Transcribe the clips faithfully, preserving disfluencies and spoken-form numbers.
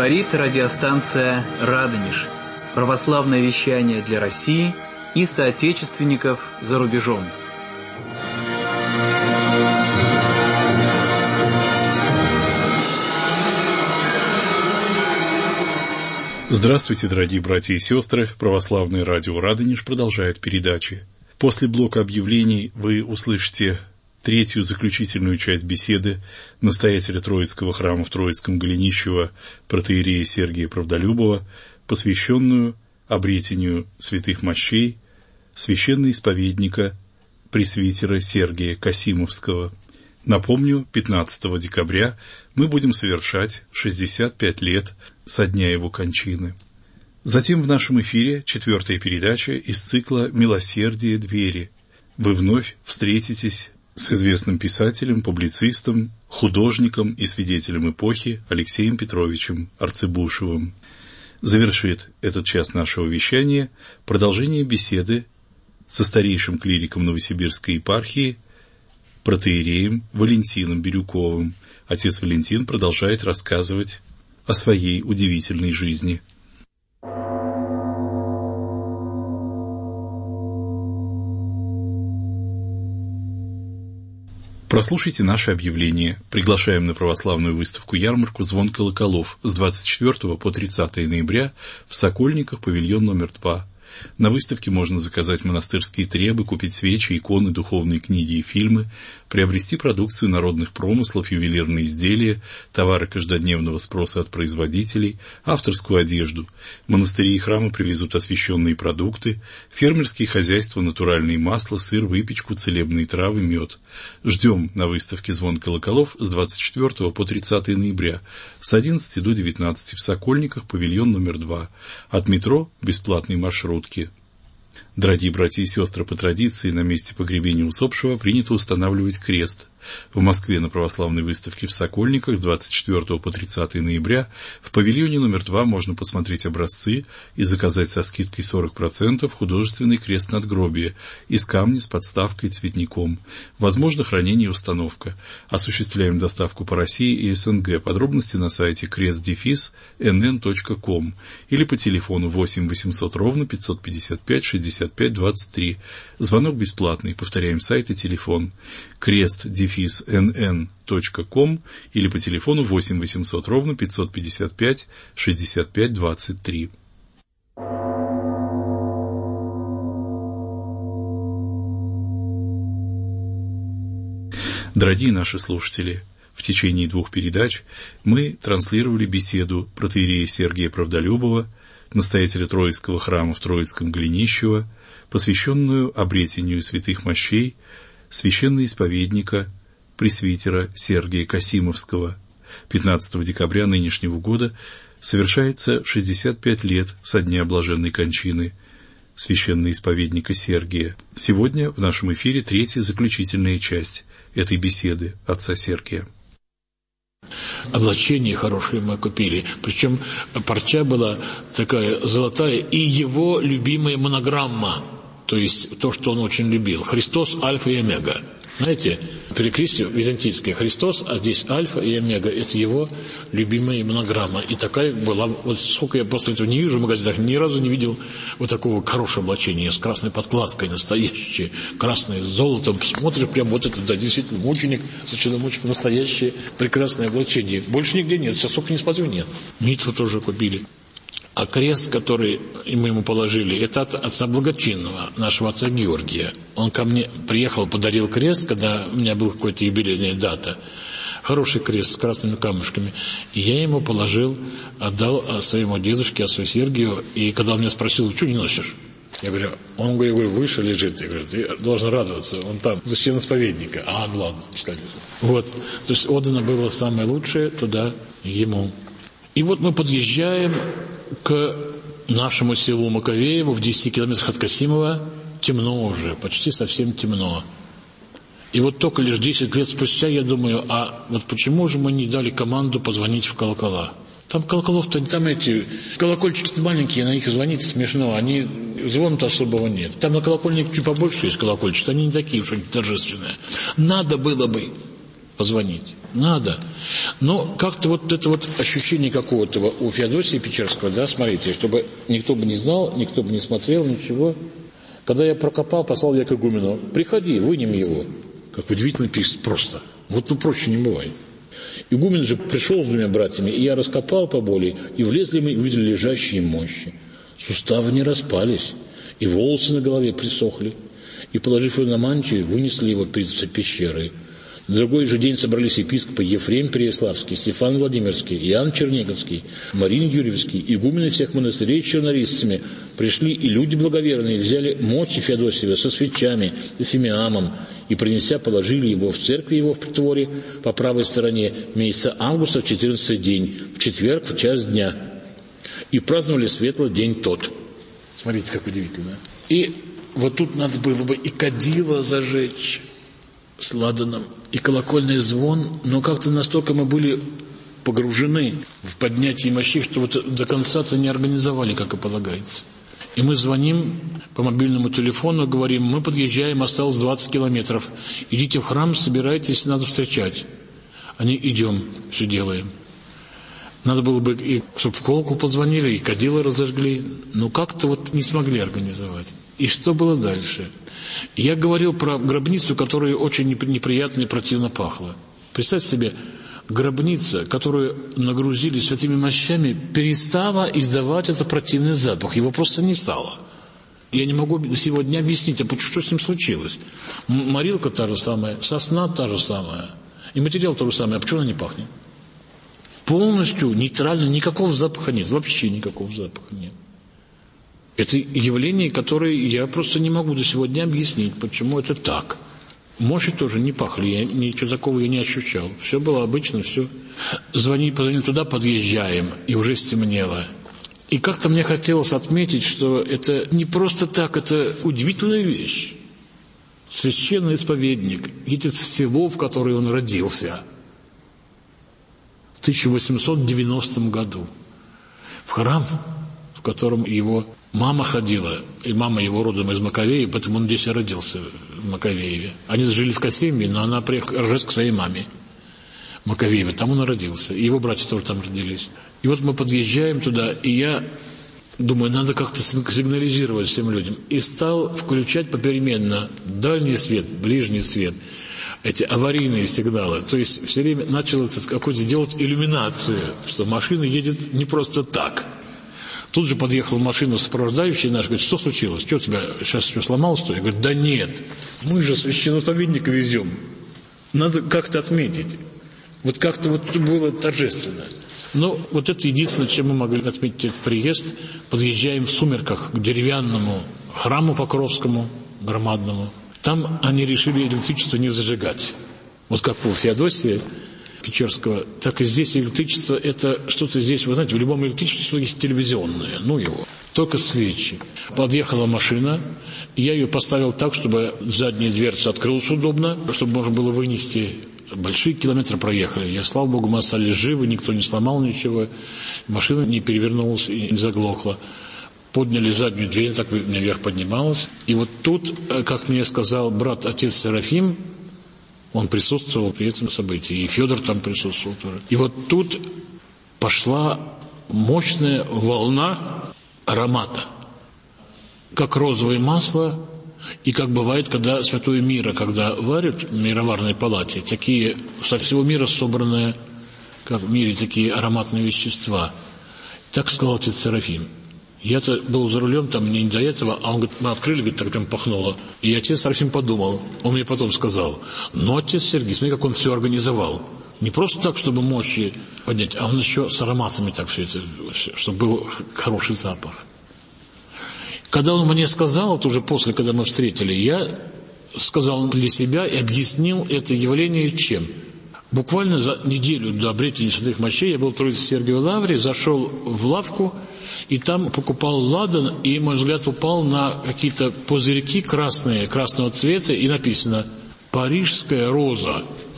Говорит радиостанция «Радонеж». Православное вещание для России и соотечественников за рубежом. Здравствуйте, дорогие братья и сестры. Православное радио «Радонеж» продолжает передачи. После блока объявлений вы услышите третью заключительную часть беседы настоятеля Троицкого храма в Троицком Голенищево протоиерея Сергия Правдолюбова, посвященную обретению святых мощей священноисповедника пресвитера Сергия Касимовского. Напомню, пятнадцатого декабря мы будем совершать шестьдесят пять лет со дня его кончины. Затем в нашем эфире четвертая передача из цикла «Милосердие двери». Вы вновь встретитесь с известным писателем, публицистом, художником и свидетелем эпохи Алексеем Петровичем Арцебушевым. Завершит этот час нашего вещания продолжение беседы со старейшим клириком Новосибирской епархии, протоиереем Валентином Бирюковым. Отец Валентин продолжает рассказывать о своей удивительной жизни. Прослушайте наше объявление. Приглашаем на православную выставку-ярмарку «Звон колоколов» с двадцать четвёртого по тридцатое ноября в Сокольниках, павильон номер два. На выставке можно заказать монастырские требы, купить свечи, иконы, духовные книги и фильмы, приобрести продукцию народных промыслов, ювелирные изделия, товары каждодневного спроса от производителей, авторскую одежду. Монастыри и храмы привезут освященные продукты, фермерские хозяйства, натуральные масла, сыр, выпечку, целебные травы, мед. Ждем на выставке «Звон колоколов» с двадцать четвёртого по тридцатое ноября с одиннадцати до девятнадцати в Сокольниках, павильон номер два. От метро бесплатный маршрут. Дорогие братья и сестры, по традиции на месте погребения усопшего принято устанавливать крест. В Москве на православной выставке в Сокольниках с двадцать четвёртого по тридцатое ноября в павильоне номер два можно посмотреть образцы и заказать со скидкой сорок процентов художественный крест надгробия из камня с подставкой и цветником. Возможно хранение и установка. Осуществляем доставку по России и СНГ. Подробности на сайте крест дефис эн эн точка ком или по телефону восемь восемьсот ровно пятьсот пятьдесят пять шестьдесят пять двадцать три. Звонок бесплатный. Повторяем сайт и телефон. крест дефис эн эн точка ком или по телефону восемь восемьсот ровно пятьсот пятьдесят пять шестьдесят пять двадцать три. Дорогие наши слушатели, в течение двух передач мы транслировали беседу протоиерея Сергия Правдолюбова, настоятеля Троицкого храма в Троицком Голенищево, посвященную обретению святых мощей священноисповедника пресвитера Сергия Касимовского. пятнадцатого декабря нынешнего года совершается шестьдесят пять лет со дня блаженной кончины священноисповедника Сергия. Сегодня в нашем эфире третья заключительная часть этой беседы отца Сергия. Облачение хорошее мы купили, причем парча была такая золотая, и его любимая монограмма, то есть то, что он очень любил. Христос, Альфа и Омега. Знаете, перекрестие византийское Христос, а здесь Альфа и Омега. Это его любимая монограмма. И такая была, вот сколько я после этого не вижу в магазинах, ни разу не видел вот такого хорошего облачения с красной подкладкой, настоящее, красное с золотом. Смотришь, прям вот это, да, действительно, мученик, священномученик, настоящее прекрасное облачение. Больше нигде нет, сейчас сколько не смотрю, нет. Митву тоже купили. А крест, который мы ему положили, это от отца благочинного, нашего отца Георгия. Он ко мне приехал, подарил крест, когда у меня была какая-то юбилейная дата. Хороший крест с красными камушками. И я ему положил, отдал своему дедушке, отцу Сергию. И когда он меня спросил, что не носишь? Я говорю, он говорю, выше лежит. Я говорю, ты должен радоваться, он там, священноисповедника. А, ну ладно, пускай. Вот, то есть отдано было самое лучшее туда ему. И вот мы подъезжаем к нашему селу Маковееву в десяти километрах от Касимова. Темно уже, почти совсем темно. И вот только лишь десять лет спустя я думаю, а вот почему же мы не дали команду позвонить в колокола? Там колоколов-то, там эти колокольчики-то маленькие, на них звонить смешно, они, звона-то особого нет. Там на колокольнике чуть побольше есть колокольчик, они не такие уж торжественные. Надо было бы позвонить. Надо. Но как-то вот это вот ощущение какого-то у Феодосия Печерского, да, смотрите, чтобы никто бы не знал, никто бы не смотрел, ничего. Когда я прокопал, послал я к игумену: приходи, вынем его. Как удивительно пишет, просто. Вот ну проще не бывает. Игумен же пришел с двумя братьями, и я раскопал поболее, и влезли мы и увидели лежащие мощи. Суставы не распались, и волосы на голове присохли. И, положив его на мантию, вынесли его перед пещерой. На другой же день собрались епископы Ефрем Переяславский, Стефан Владимирский, Иоанн Черниговский, Марин Юрьевский, игумены всех монастырей с чернорисцами. Пришли и люди благоверные, взяли мочи Феодосия со свечами и фимиамом, и, принеся, положили его в церкви его в притворе по правой стороне месяца августа в четырнадцатый день, в четверг в час дня. И праздновали светлый день тот. Смотрите, как удивительно. И вот тут надо было бы и кадила зажечь с ладаном, и колокольный звон, но как-то настолько мы были погружены в поднятие мощей, что вот до конца-то не организовали, как и полагается. И мы звоним по мобильному телефону, говорим: мы подъезжаем, осталось двадцать километров. Идите в храм, собирайтесь, надо встречать. Они: идем, все делаем. Надо было бы, и, чтобы в колокол позвонили, и кадила разожгли, но как-то вот не смогли организовать. И что было дальше? Я говорил про гробницу, которая очень неприятно и противно пахла. Представьте себе, гробница, которую нагрузили святыми мощами, перестала издавать этот противный запах. Его просто не стало. Я не могу до сего дня объяснить, а что с ним случилось. Морилка та же самая, сосна та же самая, и материал тот же самый, а почему она не пахнет? Полностью нейтрально, никакого запаха нет, вообще никакого запаха нет. Это явление, которое я просто не могу до сего дня объяснить, почему это так. Мощи тоже не пахли, я, ничего такого я не ощущал. Все было обычно, все. Звони, позвонили туда, подъезжаем, и уже стемнело. И как-то мне хотелось отметить, что это не просто так, это удивительная вещь. Священный исповедник едет в село, в которое он родился, в тысяча восемьсот девяностом году, в храм, в котором его мама ходила, и мама его родом из Маковея, поэтому он здесь и родился, в Маковееве. Они жили в Касимбе, но она приехала к своей маме в Маковееве, там он родился, и его братья тоже там родились. И вот мы подъезжаем туда, и я думаю, надо как-то сигнализировать всем людям. И стал включать попеременно дальний свет, ближний свет, эти аварийные сигналы. То есть все время начал какую-то делать иллюминацию, что машина едет не просто так. Тут же подъехала машина сопровождающая наша, говорит: что случилось? Что у тебя сейчас что, сломалось? Что? Я говорю: да нет, мы же священнословенника везем. Надо как-то отметить. Вот как-то вот было торжественно. Но вот это единственное, чем мы могли отметить этот приезд. Подъезжаем в сумерках к деревянному храму Покровскому, громадному. Там они решили электричество не зажигать. Вот как у Феодосия Печерского, так и здесь электричество, это что-то здесь, вы знаете, в любом электричестве есть телевизионное, ну его, только свечи. Подъехала машина, я ее поставил так, чтобы задняя дверца открылась удобно, чтобы можно было вынести. Большие километры проехали. Я, слава Богу, мы остались живы, никто не сломал ничего, машина не перевернулась и не заглохла. Подняли заднюю дверь, так наверх поднималась. И вот тут, как мне сказал брат, отец Серафим, он присутствовал при этом событии, и Федор там присутствовал тоже. И вот тут пошла мощная волна аромата, как розовое масло, и как бывает, когда святое миро, когда варят в мироварной палате, такие со всего мира собранные, как в мире, такие ароматные вещества. Так сказал отец Серафим. Я-то был за рулем, там не до этого, а он говорит, мы открыли, говорит, так прям пахнуло. И отец Серафим подумал, он мне потом сказал: ну, отец Сергей, смотри, как он все организовал. Не просто так, чтобы мощи поднять, а он еще с ароматами так все это, чтобы был хороший запах. Когда он мне сказал, вот уже после, когда мы встретили, я сказал для себя и объяснил это явление чем. Буквально за неделю до обретения святых мощей я был в Троице Сергиевой Лавре, зашел в лавку, и там покупал ладан, и мой взгляд упал на какие-то пузырьки красные, красного цвета, и написано «Парижская роза».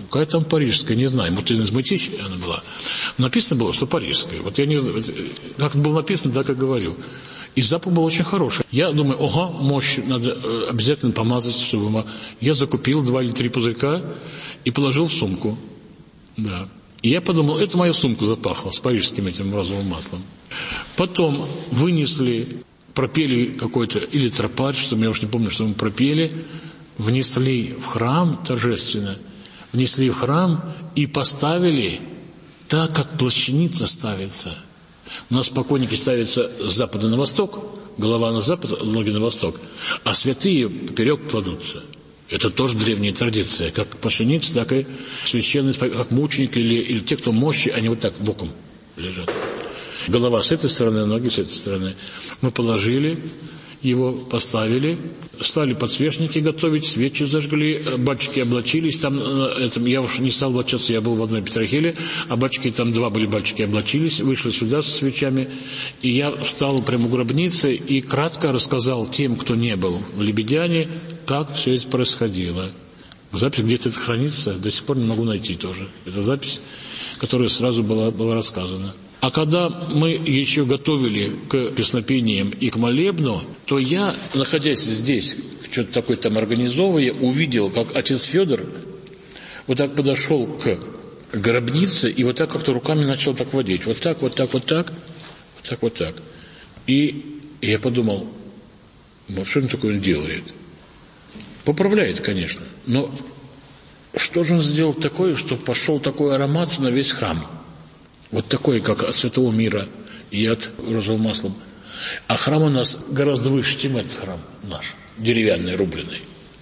какая там парижская, не знаю, может, из Мытищи она была. Написано было, что парижская. Вот я не знаю, как было написано, так и говорю. И запах был очень хороший. Я думаю, ого, мощь, надо обязательно помазать, чтобы... Я закупил два или три пузырька и положил в сумку. Да. И я подумал, это моя сумка запахла с парижским этим розовым маслом. Потом вынесли, пропели какой-то, или тропарь, что я уж не помню, что мы пропели, внесли в храм торжественно, внесли в храм и поставили так, как плащаница ставится. У нас покойники ставятся с запада на восток, голова на запад, ноги на восток, а святые поперек кладутся. Это тоже древняя традиция. Как плащаница, так и священные, как мученики или, или те, кто мощи, они вот так боком лежат. Голова с этой стороны, ноги с этой стороны. Мы положили его, поставили, стали подсвечники готовить, свечи зажгли, батюшки облачились, там, это, я уж не стал облачаться, я был в одной Петрохиле, а батюшки, там два были батюшки, облачились, вышли сюда со свечами, и я встал прямо у гробницы и кратко рассказал тем, кто не был в Лебедяне, как все это происходило. Запись где-то это хранится, до сих пор не могу найти тоже. Это запись, которая сразу была, была рассказана. А когда мы еще готовили к песнопениям и к молебну, то я, находясь здесь, что-то такое там организовывая, увидел, как отец Федор вот так подошел к гробнице и вот так как-то руками начал так водить. Вот так, вот так, вот так, вот так, вот так. И, и я подумал, вот что он такое он делает? Поправляет, конечно, но что же он сделал такое, что пошел такой аромат на весь храм? Вот такой, как от Святого Мира и от розового масла. А храм у нас гораздо выше, чем этот храм наш, деревянный, рубленый.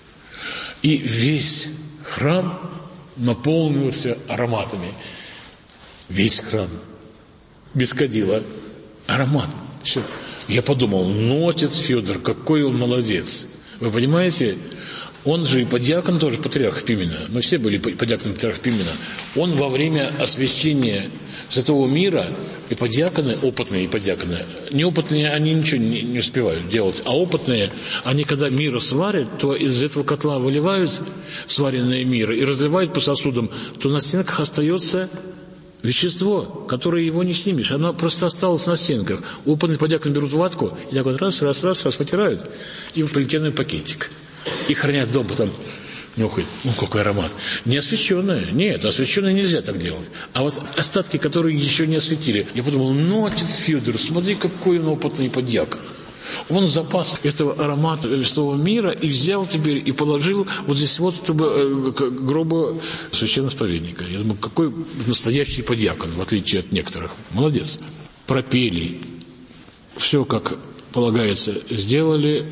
И весь храм наполнился ароматами. Весь храм. Без кадила. Аромат. Все. Я подумал, ну, отец Федор, какой он молодец. Вы понимаете, он же и подьякон тоже, патриарх Пимена. Мы все были подьяконом патриарха Пимена. Он во время освящения Святого Мира, и подьяконы, опытные и подьяконы, неопытные, они ничего не, не успевают делать, а опытные, они когда мира сварят, то из этого котла выливают сваренное мира и разливают по сосудам, то на стенках остается вещество, которое его не снимешь, оно просто осталось на стенках. Опытные подьяконы берут ватку и так вот раз, раз, раз, раз вытирают и в полиэтиленовый пакетик. И хранят дом, потом нюхает, ну какой аромат. Не освященное, нет, освященное нельзя так делать. А вот остатки, которые еще не осветили, я подумал, ну, отец Федор, смотри, какой он опытный подьякон. Он запас этого аромата Святого Мира и взял теперь и положил вот здесь вот, чтобы к гробу священноисповедника. Я думаю, какой настоящий подьякон, в отличие от некоторых. Молодец. Пропели, все как полагается сделали,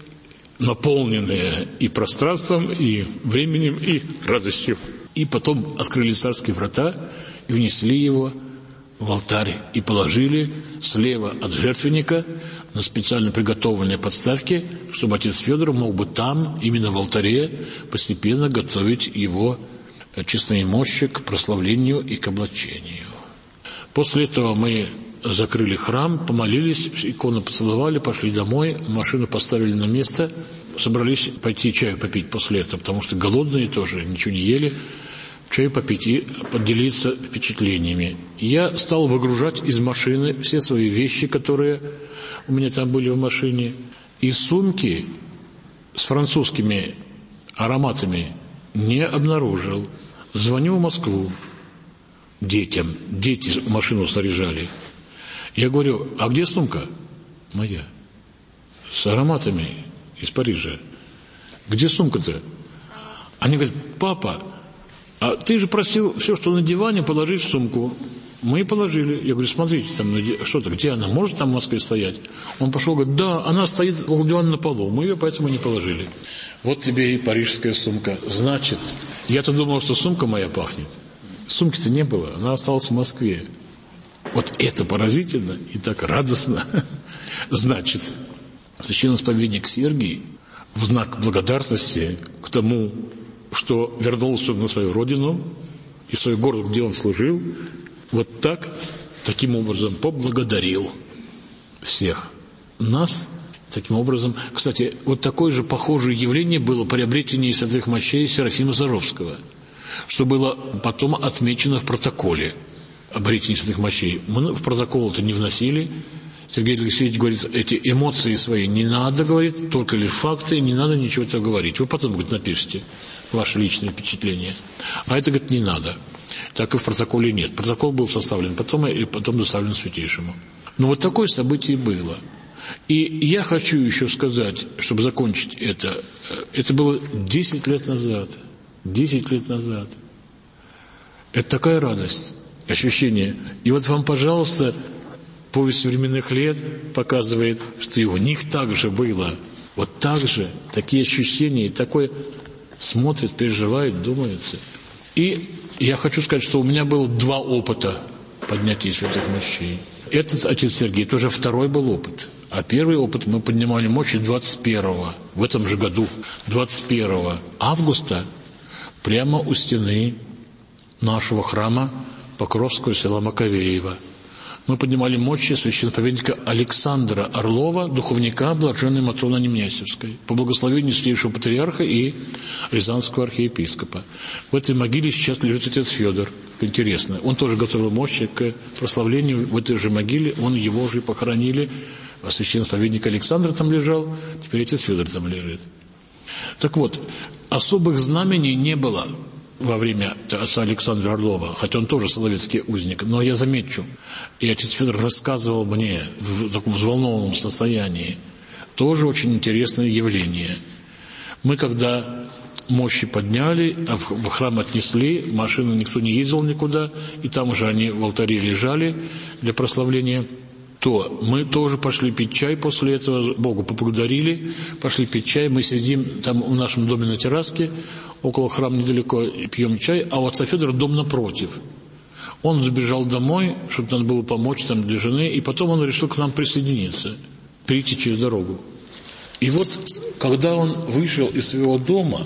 наполненные и пространством, и временем, и радостью. И потом открыли царские врата и внесли его в алтарь и положили слева от жертвенника на специально приготовленные подставки, чтобы отец Федор мог бы там, именно в алтаре, постепенно готовить его честные мощи к прославлению и к облачению. После этого мы закрыли храм, помолились, икону поцеловали, пошли домой, машину поставили на место, собрались пойти чаю попить после этого, потому что голодные тоже, ничего не ели, чаю попить и поделиться впечатлениями. Я стал выгружать из машины все свои вещи, которые у меня там были в машине, и сумки с французскими ароматами не обнаружил. Звоню в Москву детям, дети машину снаряжали. Я говорю, а где сумка? Моя. С ароматами из Парижа. Где сумка-то? Они говорят, папа, а ты же просил все, что на диване, положить в сумку. Мы и положили. Я говорю, смотрите, там что-то, где она? Может там в Москве стоять? Он пошел, говорит, да, она стоит около дивана на полу. Мы ее поэтому не положили. Вот тебе и парижская сумка. Значит, я-то думал, что сумка моя пахнет. Сумки-то не было, она осталась в Москве. Вот это поразительно и так радостно. Значит, священноисповедник Сергий в знак благодарности к тому, что вернулся на свою родину и свой город, где он служил, вот так, таким образом поблагодарил всех нас. Таким образом, кстати, вот такое же похожее явление было при обретении святых мощей Серафима Саровского. что было потом отмечено в протоколе обретения святых мощей. Мы в протокол это не вносили. Сергей Алексеевич говорит, эти эмоции свои не надо говорить, только лишь факты, не надо ничего этого говорить. Вы потом, говорит, напишите ваши личные впечатления. А это, говорит, не надо. Так и в протоколе нет. Протокол был составлен потом и потом доставлен Святейшему. Но вот такое событие было. И я хочу еще сказать, чтобы закончить это, это было десять лет назад. десять лет назад. Это такая радость, ощущение. И вот вам, пожалуйста, повесть временных лет показывает, что и у них так же было. Вот так же, такие ощущения, и такое смотрит, переживает, думается. И я хочу сказать, что у меня было два опыта поднятия святых мощей. Этот отец Сергей, это уже второй был опыт. А первый опыт мы поднимали мощи двадцать первого, в этом же году, двадцать первого августа, прямо у стены нашего храма Покровского села Маковеева. Мы поднимали мощи священноправедника Александра Орлова, духовника блаженной Матроны Немнясевской, по благословению Святейшего Патриарха и Рязанского архиепископа. В этой могиле сейчас лежит отец Федор. Интересно. Он тоже готовил мощи к прославлению в этой же могиле. Он его же похоронили. А священноправедник Александр там лежал, теперь отец Федор там лежит. Так вот, особых знамений не было во время отца Александра Орлова, хотя он тоже соловецкий узник, но я замечу, и отец Федор рассказывал мне в таком взволнованном состоянии, тоже очень интересное явление. Мы когда мощи подняли, а в храм отнесли, машину никто не ездил никуда, и там уже они в алтаре лежали для прославления, то мы тоже пошли пить чай после этого, Богу поблагодарили, пошли пить чай, мы сидим там в нашем доме на терраске, около храма недалеко, пьем чай, а у отца Федора дом напротив. Он забежал домой, чтобы надо было помочь там для жены, и потом он решил к нам присоединиться, перейти через дорогу. И вот, когда он вышел из своего дома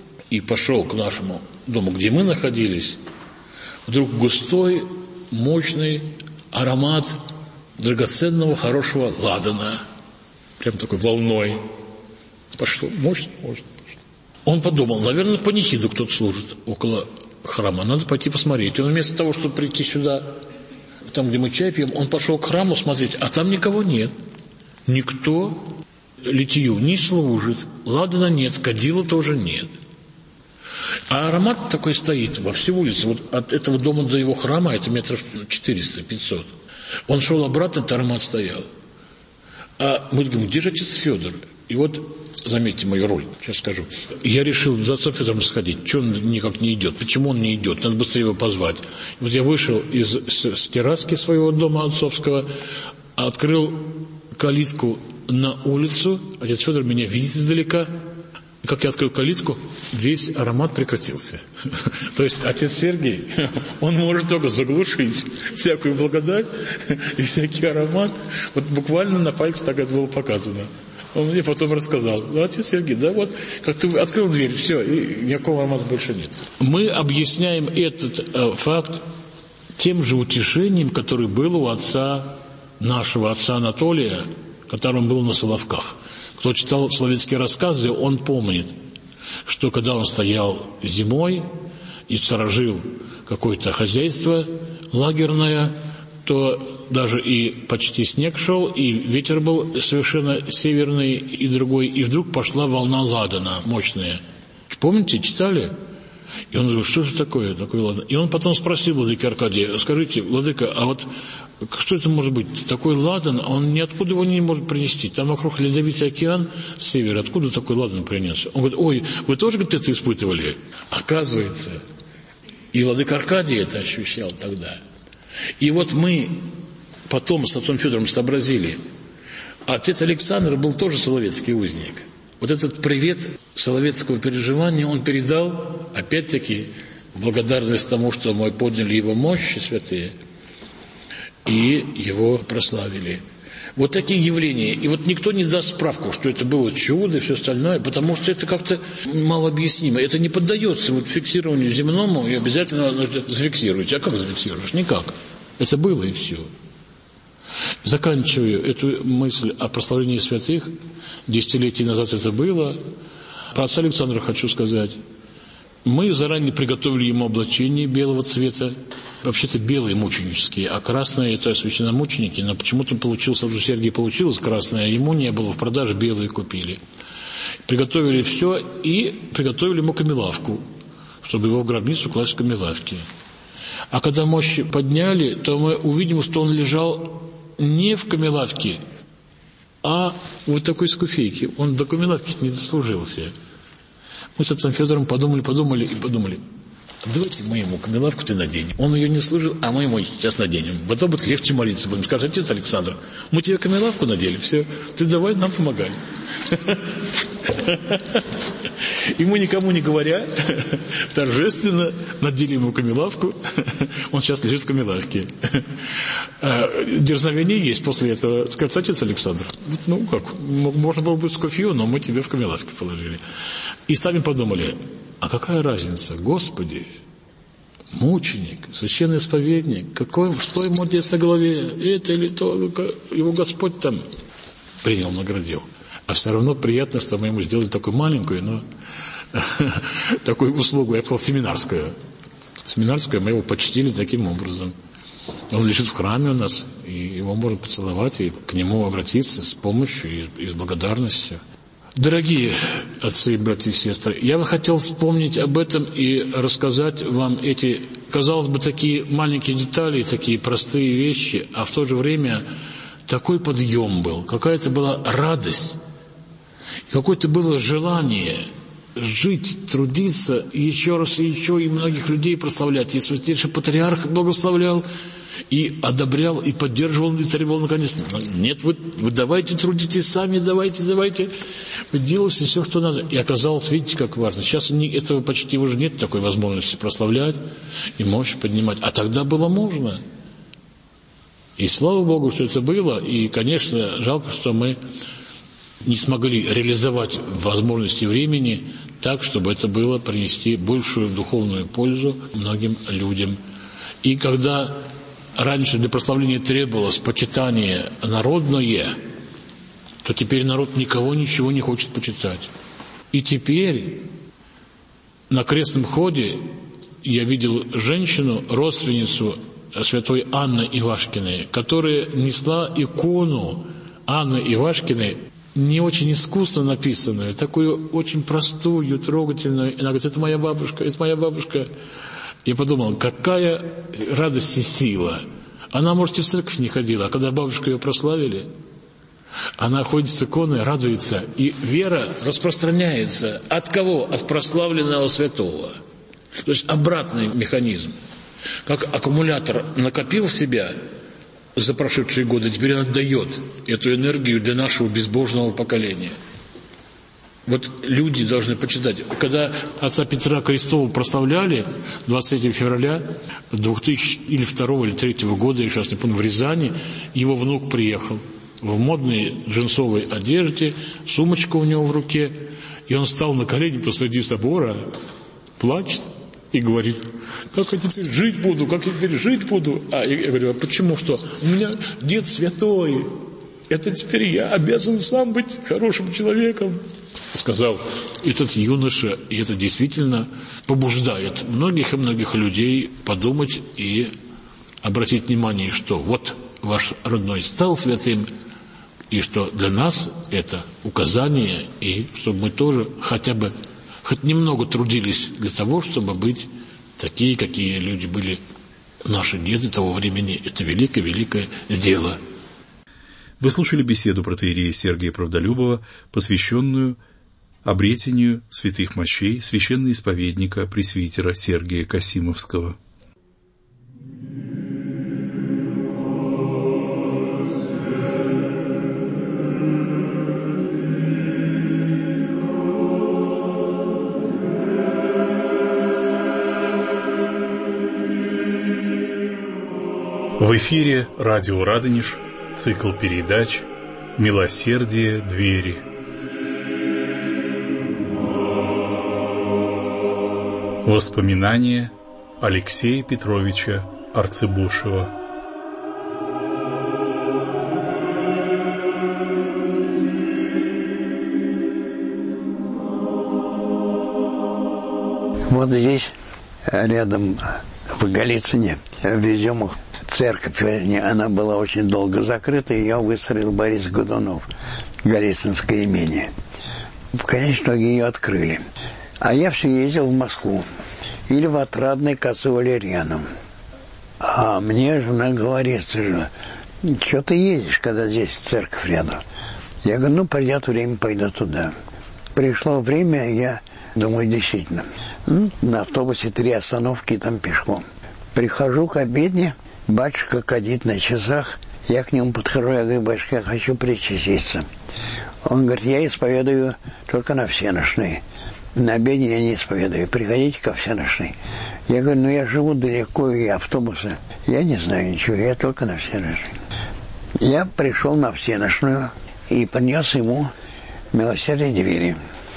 и пошел к нашему дому, где мы находились, вдруг густой, мощный аромат драгоценного, хорошего ладана. Прям такой волной. Пошло. Мощно, мощно. Он подумал, наверное, панихиду кто-то служит около храма. Надо пойти посмотреть. И он вместо того, чтобы прийти сюда, там, где мы чай пьем, он пошел к храму смотреть, а там никого нет. Никто литию не служит. Ладана нет, кадила тоже нет. А аромат такой стоит во всей улице. Вот от этого дома до его храма, это метров четыреста-пятьсот. Он шел обратно, этот аромат стоял. А мы говорим, где же отец Федор? И вот, заметьте мою роль, сейчас скажу. Я решил за отцом Федором сходить. Чего он никак не идет? Почему он не идет? Надо быстрее его позвать. И вот я вышел из с, с терраски своего дома отцовского, открыл калитку на улицу. Отец Федор меня видит издалека. И как я открыл калитку, весь аромат прекратился. То есть отец Сергий, он может только заглушить всякую благодать и всякий аромат. Вот буквально на пальце так это было показано. Он мне потом рассказал. Ну, отец Сергий, да вот, как ты открыл дверь, все, и никакого аромата больше нет. Мы объясняем этот э, факт тем же утешением, которое было у отца, нашего отца Анатолия, которым был на Соловках. Кто читал словецкие рассказы, он помнит, что когда он стоял зимой и сторожил какое-то хозяйство лагерное, то даже и почти снег шел, и ветер был совершенно северный и другой, и вдруг пошла волна ладана мощная. Помните, читали? И он говорит, что же такое, такой ладан? И он потом спросил владыки Аркадия, скажите, владыка, а вот что это может быть? Такой ладан, он ниоткуда его не может принести. Там вокруг ледовитый океан с севера. Откуда такой ладан принес? Он говорит, ой, вы тоже говорит, это испытывали? Оказывается. И владыка Аркадий это ощущал тогда. И вот мы потом с отцом Федором сообразили. Отец Александр был тоже соловецкий узник. Вот этот привет соловецкого переживания он передал, опять-таки, в благодарность тому, что мы подняли его мощи святые, и его прославили. Вот такие явления. И вот никто не даст справку, что это было чудо и все остальное, потому что это как-то малообъяснимо. Это не поддается вот фиксированию земному, и обязательно нужно зафиксировать. А как зафиксируешь? Никак. Это было и все. Заканчиваю эту мысль о прославлении святых. Десятилетий назад это было. Про отца Александра хочу сказать. Мы заранее приготовили ему облачение белого цвета. Вообще-то белые мученические, а красные — это священномученики. Но почему-то получилось, уже Сергий получилось красное, а ему не было, в продаже белые купили. Приготовили все и приготовили ему камелавку, чтобы его в гробницу класть в камелавке. А когда мощи подняли, то мы увидим, что он лежал не в камелавке, а вот такой скуфейке. Он до камелавки не дослужился. Мы с отцом Федором подумали, подумали и подумали: давайте мы ему камелавку-то наденем. Он ее не служил, а мы ему сейчас наденем. Вот будет легче молиться будем. Скажет: отец Александр, мы тебе камелавку надели, все, ты давай нам помогай. И мы, никому не говоря, торжественно надели ему камелавку. Он сейчас лежит в камелавке. Дерзновение есть после этого. Скажет: отец Александр, ну как, можно было бы с кофею, но мы тебе в камелавке положили. И сами подумали: а какая разница, Господи, мученик, священный исповедник, какой, что ему одеть на голове, это или то, его Господь там принял, наградил. А все равно приятно, что мы ему сделали такую маленькую, но такую услугу, я бы сказал, семинарскую. Семинарскую мы его почтили таким образом. Он лежит в храме у нас, и его можно поцеловать, и к нему обратиться с помощью и с благодарностью. Дорогие отцы, братья и сестры, я бы хотел вспомнить об этом и рассказать вам эти, казалось бы, такие маленькие детали, такие простые вещи, а в то же время такой подъем был, какая-то была радость, какое-то было желание жить, трудиться, еще раз и еще, и многих людей прославлять. И святейший патриарх благословлял, и одобрял, и поддерживал, и требовал наконец: нет, вы, вы давайте трудитесь сами, давайте, давайте. Вы делайте все, что надо. И оказалось, видите, как важно. Сейчас не, этого почти уже нет такой возможности прославлять и мощь поднимать. А тогда было можно. И слава Богу, что это было. И, конечно, жалко, что мы не смогли реализовать возможности времени так, чтобы это было принести большую духовную пользу многим людям. И когда раньше для прославления требовалось почитание народное, то теперь народ никого ничего не хочет почитать. И теперь на крестном ходе я видел женщину, родственницу святой Анны Ивашкиной, которая несла икону Анны Ивашкиной, не очень искусно написанную, такую очень простую, трогательную. И она говорит: это моя бабушка, это моя бабушка. Я подумал, какая радость и сила. Она, может, и в церковь не ходила, а когда бабушку ее прославили, она ходит с иконой, радуется, и вера распространяется. От кого? От прославленного святого. То есть обратный механизм. Как аккумулятор накопил в себя за прошедшие годы, теперь он отдает эту энергию для нашего безбожного поколения. Вот люди должны почитать. Когда отца Петра Крестова прославляли двадцать третьего февраля две тысячи второго или две тысячи третьего года, я сейчас не помню, в Рязани, его внук приехал в модной джинсовой одежде, сумочка у него в руке, и он стал на колени посреди собора, плачет и говорит: как я теперь жить буду, как я теперь жить буду? А я, я говорю: а почему, что? У меня дед святой, это теперь я обязан сам быть хорошим человеком. Сказал этот юноша, и это действительно побуждает многих и многих людей подумать и обратить внимание, что вот ваш родной стал святым, и что для нас это указание, и чтобы мы тоже хотя бы хоть немного трудились для того, чтобы быть такие, какие люди были наши деды того времени. Это великое-великое дело. Вы слушали беседу протоиерея Сергия Правдолюбова, посвященную обретению святых мощей священноисповедника пресвитера Сергия Касимовского. В эфире радио Радонеж, цикл передач «Милосердие двери». Воспоминания Алексея Петровича Арцебушева. Вот здесь, рядом в Голицыне, в Изюмах, церковь, она была очень долго закрыта, и ее выстроил Борис Годунов, Голицынское имение. В конечном итоге ее открыли. А я все ездил в Москву или в Отрадный к отцу Валерьяну. А мне жена говорит: что ты ездишь, когда здесь церковь рядом? Я говорю: ну, придет время, пойду туда. Пришло время, я думаю, действительно, ну, на автобусе три остановки, там пешком. Прихожу к обедне, батюшка кадит на часах, я к нему подхожу, я говорю: батюшка, я хочу причаститься. Он говорит: я исповедую только на всенощной. На обеде я не исповедую. Приходите ко всенощной. Я говорю: ну я живу далеко, и автобуса. Я не знаю ничего, я только на всенощной. Я пришел на всенощную и принес ему «Милосердие двери».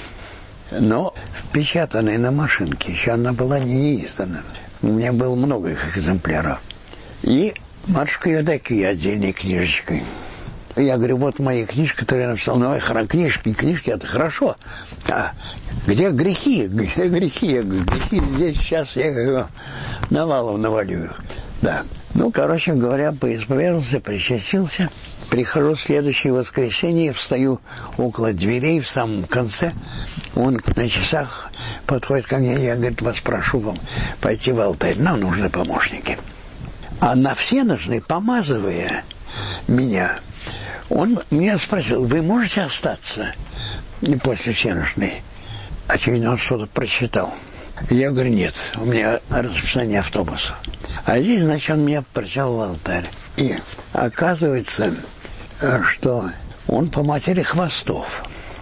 Но впечатанной на машинке, еще она была не издана. У меня было много их экземпляров. И матушка Евдокия отдельной книжечкой. Я говорю: вот мои книжки, которые я написал. Ну, книжки, книжки, это хорошо. А где грехи? Где грехи? Я говорю: грехи здесь сейчас, я говорю, навалом навалю их. Да. Ну, короче говоря, поисповедовался, причастился. Прихожу в следующее воскресенье, встаю около дверей в самом конце. Он на часах подходит ко мне, я, говорит: вас прошу вам пойти в алтарь, нам нужны помощники. А на всенощной, помазывая меня, он меня спросил: вы можете остаться после всенощной? Очевидно, он что-то прочитал. Я говорю: нет, у меня расписание автобуса. А здесь, значит, он меня прочитал в алтарь. И оказывается, что он по матери Хвостов.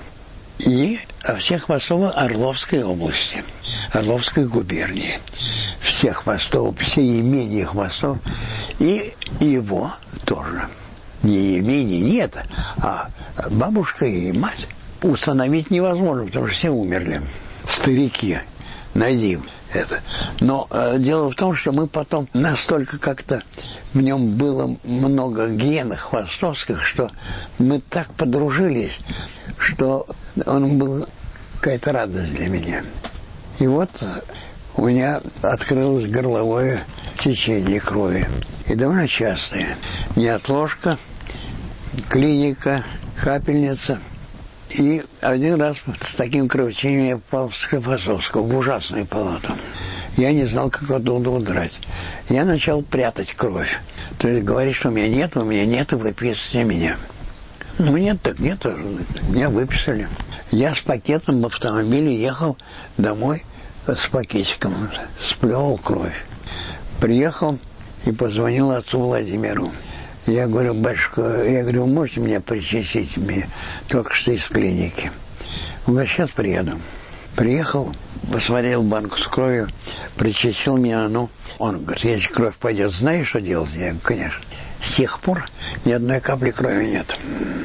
И все Хвостовы Орловской области, Орловской губернии. Все Хвостовы, все имения Хвостов. И его тоже. Не имение, нет, а бабушка и мать установить невозможно, потому что все умерли. Старики. Найди это. Но э, дело в том, что мы потом настолько как-то в нем было много генов хвостовских, что мы так подружились, что он был какая-то радость для меня. И вот у меня открылось горловое течение крови. И довольно частое. Неотложка, клиника, капельница. И один раз с таким кровотечением я попал в Склифосовскую, в ужасную палату. Я не знал, как оттуда удрать. Я начал прятать кровь. То есть говорить, что у меня нет, у меня нет, и выписывайте меня. Ну, нет, так нет, меня выписали. Я с пакетом в автомобиле ехал домой с пакетиком, сплевал кровь. Приехал и позвонил отцу Владимиру. Я говорю: батюшка, я говорю: вы можете меня причастить? Мне только что из клиники. Он говорит: сейчас приеду. Приехал, посмотрел банку с кровью, причастил меня. Ну, он говорит: если кровь пойдет, знаешь, что делать? Я говорю: конечно. С тех пор ни одной капли крови нет.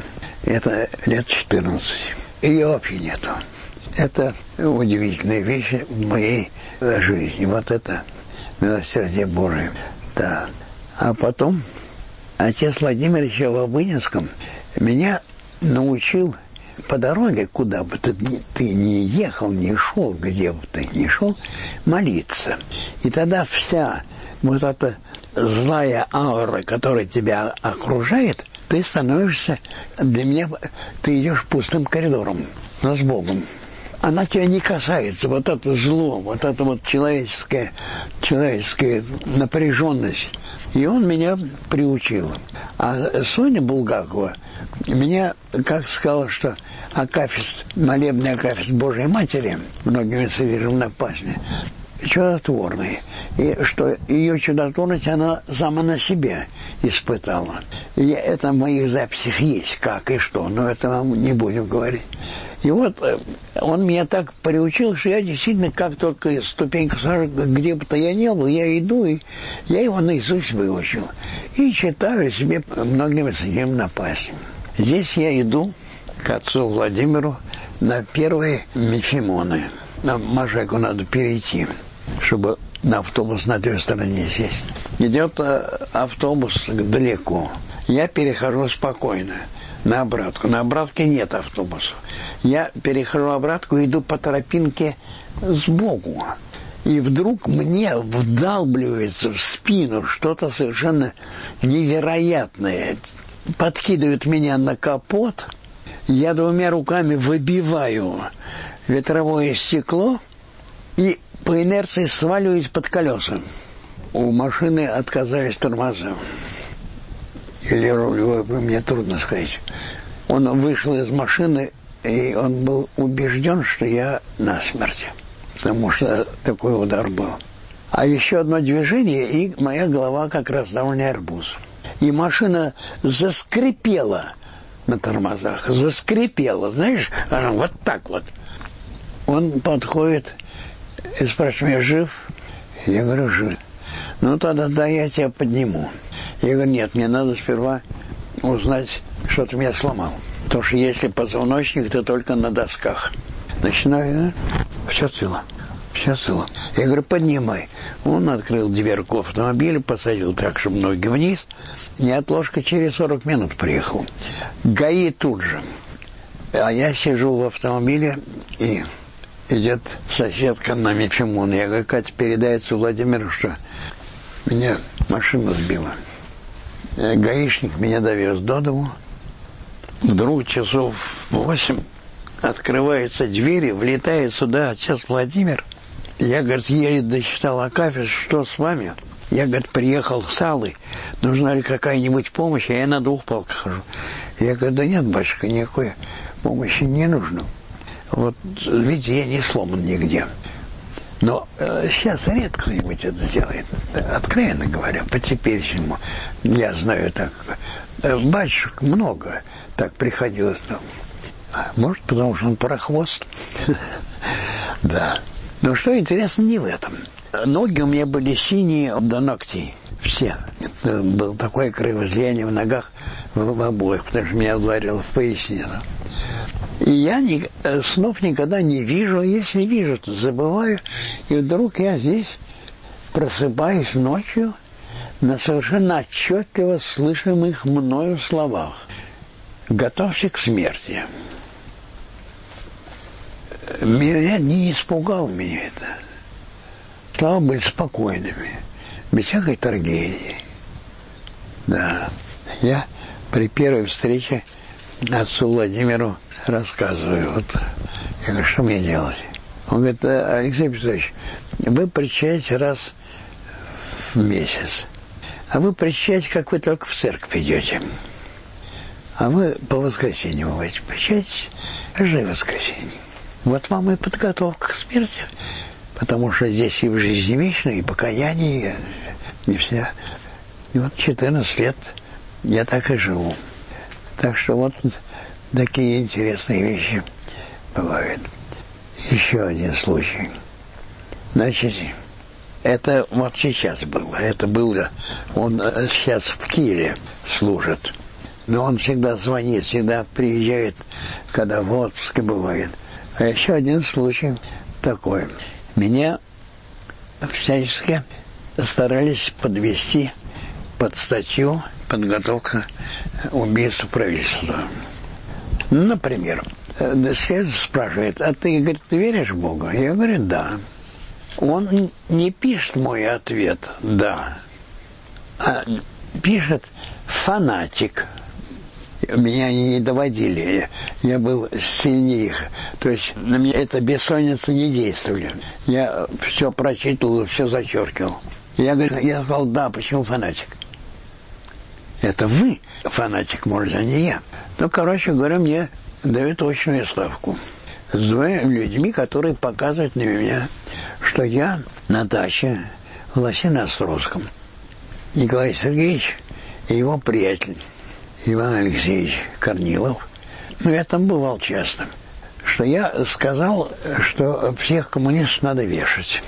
Это лет четырнадцать. Ее вообще нету. Это удивительные вещи в моей жизни. Вот это милосердие Божие. Да. А потом отец Владимир еще в Обынинском меня научил по дороге, куда бы ты, ты ни ехал, ни шел, где бы ты ни шел, молиться. И тогда вся вот эта злая аура, которая тебя окружает, ты становишься, для меня, ты идешь пустым коридором, но с Богом. Она тебя не касается, вот это зло, вот это вот человеческая, человеческая напряженность. И он меня приучил. А Соня Булгакова меня, как сказала, что акафист, молебный акафист Божией Матери, многими содержим на пасме, чудотворный. И что ее чудотворность она сама на себе испытала. И это в моих записях есть, как и что, но это вам не будем говорить. И вот он меня так приучил, что я действительно, как только ступенька сажу, где бы то я ни был, я иду, и я его наизусть выучил. И читаю себе многими сидим на пасме. Здесь я иду к отцу Владимиру на первые Мефимоны. На Можайку надо перейти, чтобы на автобус на той стороне сесть. Идет автобус далеко. Я перехожу спокойно на обратку. На обратке нет автобуса. Я перехожу обратку и иду по тропинке сбоку. И вдруг мне вдалбливается в спину что-то совершенно невероятное. Подкидывает меня на капот. Я двумя руками выбиваю ветровое стекло и по инерции сваливаюсь под колеса. У машины отказались тормоза. Или рулевой, мне трудно сказать. Он вышел из машины, и он был убежден, что я насмерть. Потому что такой удар был. А еще одно движение, и моя голова как раздавленный арбуз. И машина заскрипела на тормозах. Заскрипела, знаешь, она вот так вот. Он подходит и спрашивает, я жив? Я говорю, жив. Ну, тогда да, я тебя подниму. Я говорю, нет, мне надо сперва узнать, что ты меня сломал. Потому что если позвоночник, то только на досках. Начинаю, все цело, все цело. Я говорю, поднимай. Он открыл дверку автомобиля, посадил так, чтобы ноги вниз. Неотложка через сорок минут приехал. ГАИ тут же. А я сижу в автомобиле, и идет соседка на Мефимон. Я говорю, Катя, передается Владимиру, что меня машина сбила. Гаишник меня довез до дому. Вдруг часов восемь открываются двери, влетает сюда отец Владимир. Я, говорит, еле досчитал Акафист, что с вами? Я, говорит, приехал с Аллой, нужна ли какая-нибудь помощь, а я на двух палках хожу. Я говорю, да нет, батюшка, никакой помощи не нужно. Вот, видите, я не сломан нигде. Но э, сейчас редко кто-нибудь это делает. Откровенно говоря, по теперешнему. Я знаю так. Э, батюшек много так приходилось. Там. Может, потому что он парохвост. Да. Но что интересно, не в этом. Ноги у меня были синие до ногтей. Все. Это было такое кровоизлияние в ногах в обоих, потому что меня ударило в поясницу. И я ни, снов никогда не вижу, если вижу, то забываю. И вдруг я здесь просыпаюсь ночью на совершенно отчетливо слышимых мною словах. Готовься к смерти. Меня не испугало меня это. Слова были спокойными, без всякой трагедии. Да, я при первой встрече отцу Владимиру рассказываю. Вот. Я говорю, что мне делать? Он говорит, Алексей Петрович, вы причащаете раз в месяц. А вы причащаете, как вы только в церковь идете. А вы по воскресеньям бываете. Причащаетесь каждое воскресенье. Вот вам и подготовка к смерти. Потому что здесь и в жизни вечной, и покаяние, и все. И вот четырнадцать лет я так и живу. Так что вот такие интересные вещи бывают. Еще один случай. Значит, это вот сейчас было. Это было, он сейчас в Киеве служит. Но он всегда звонит, всегда приезжает, когда в отпуске бывает. А еще один случай такой. Меня всячески старались подвести под статью «Подготовка убийства правительства». Например, следователь спрашивает, а ты, говорит, ты веришь в Бога? Я говорю, да. Он не пишет мой ответ «да», а пишет «фанатик». Меня не доводили, я был сильнее их. То есть на меня эта бессонница не действовали. Я все прочитывал, все зачеркивал. Я, говорю, я сказал, да, почему фанатик? Это вы фанатик, может, а не я. Ну, короче говоря, мне дают очную ставку с двумя людьми, которые показывают на меня, что я на даче в Лосино-Островском. Николай Сергеевич и его приятель Иван Алексеевич Корнилов, ну, я там бывал часто, что я сказал, что всех коммунистов надо вешать.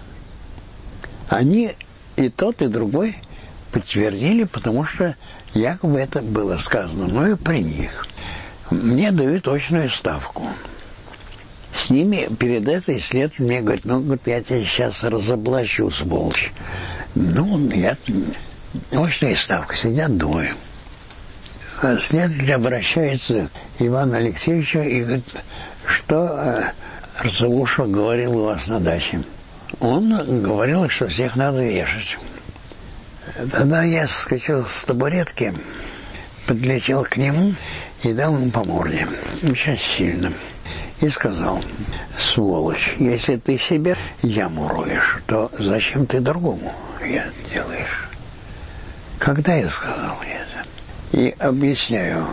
Они и тот, и другой подтвердили, потому что якобы это было сказано мною при них. Мне дают очную ставку. С ними перед этой следователь мне говорит, ну, говорит, я тебя сейчас разоблачу, сволочь. Ну, я... Очная ставка, сидят двое. Следователь обращается к Ивану Алексеевичу и говорит, что Арцелушев говорил у вас на даче. Он говорил, что всех надо вешать. Тогда я скочил с табуретки, подлетел к нему и дал ему по морде, очень сильно, и сказал: сволочь, если ты себе яму роешь, то зачем ты другому это делаешь? Когда я сказал это? И объясняю: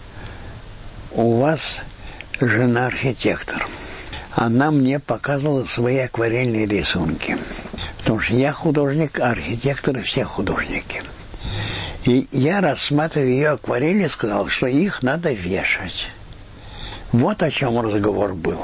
у вас жена архитектор. Она мне показывала свои акварельные рисунки. Потому что я художник, а архитекторы все художники. И я, рассматривая ее акварели, сказал, что их надо вешать. Вот о чем разговор был.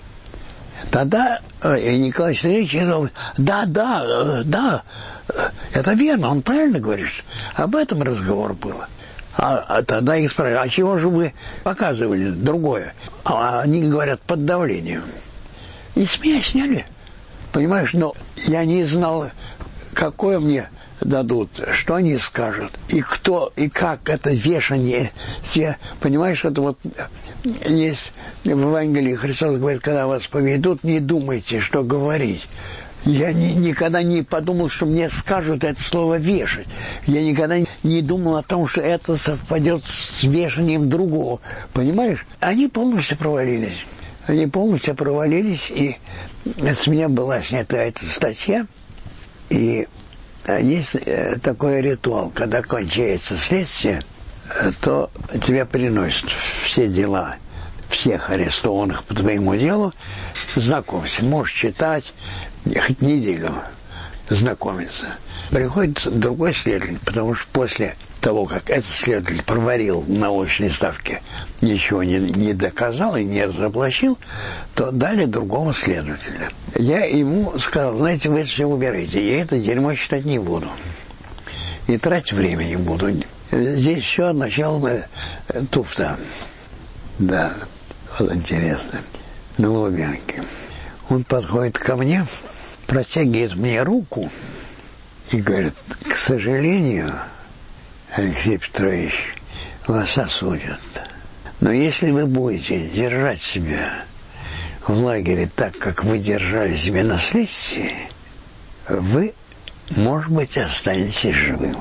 Тогда э, Николай Сергеевич сказал: да, да, э, да, э, это верно, он правильно говорит. Об этом разговор был. А, а тогда их спрашивали: а чего же вы показывали другое? А они говорят: под давлением. И с меня сняли. Понимаешь, но я не знал, какое мне дадут, что они скажут, и кто, и как это вешание. Все, понимаешь, это вот есть в Евангелии Христос говорит: когда вас поведут, не думайте, что говорить. Я ни, никогда не подумал, что мне скажут это слово «вешать». Я никогда не думал о том, что это совпадет с вешанием другого. Понимаешь? Они полностью провалились. Они полностью провалились, и с меня была снята эта статья. И есть такой ритуал: когда кончается следствие, то тебя приносят все дела всех арестованных по твоему делу. Знакомься, можешь читать, хоть неделю знакомиться. Приходит другой следователь, потому что после того, как этот следователь проварил на очной ставке, ничего не, не доказал и не разоблачил, то дали другого следователя. Я ему сказал: знаете, вы все уберите, я это дерьмо читать не буду. И тратить время не буду. Здесь все от начала туфта. Да, вот интересно. На Лубянке. Он подходит ко мне, протягивает мне руку и говорит: к сожалению, Алексей Петрович, вас осудят. Но если вы будете держать себя в лагере так, как вы держали себя на следствии, вы, может быть, останетесь живым.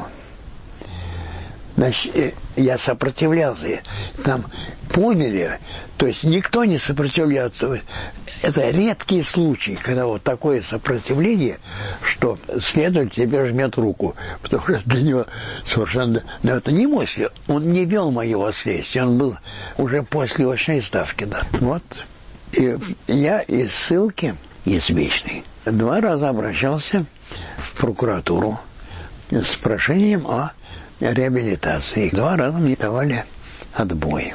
Значит, я сопротивлялся. Там поняли, то есть никто не сопротивлялся. Это редкий случай, когда вот такое сопротивление, что следователь тебе жмет руку, потому что для него совершенно... Но это не мысли. Он не вел моего следствия, он был уже после очной ставки. Да. Вот. И я из ссылки, из вечной, два раза обращался в прокуратуру с прошением о реабилитации. Два раза мне давали отбой.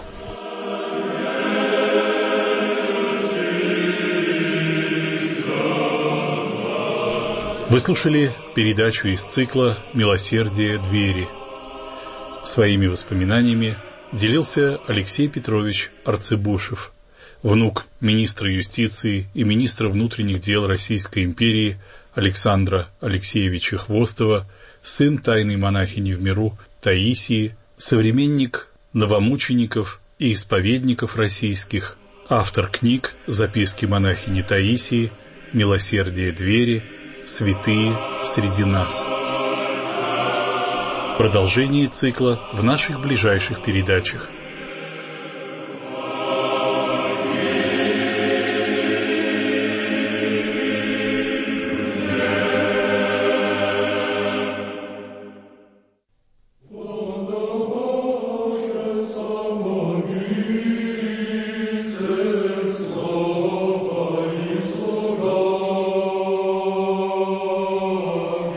Вы слушали передачу из цикла «Милосердие двери». Своими воспоминаниями делился Алексей Петрович Арцебушев, внук министра юстиции и министра внутренних дел Российской империи Александра Алексеевича Хвостова, сын тайной монахини в миру Таисии, современник новомучеников и исповедников российских, автор книг «Записки монахини Таисии», «Милосердие двери», «Святые среди нас». Продолжение цикла в наших ближайших передачах.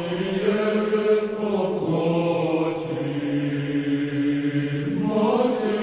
Mater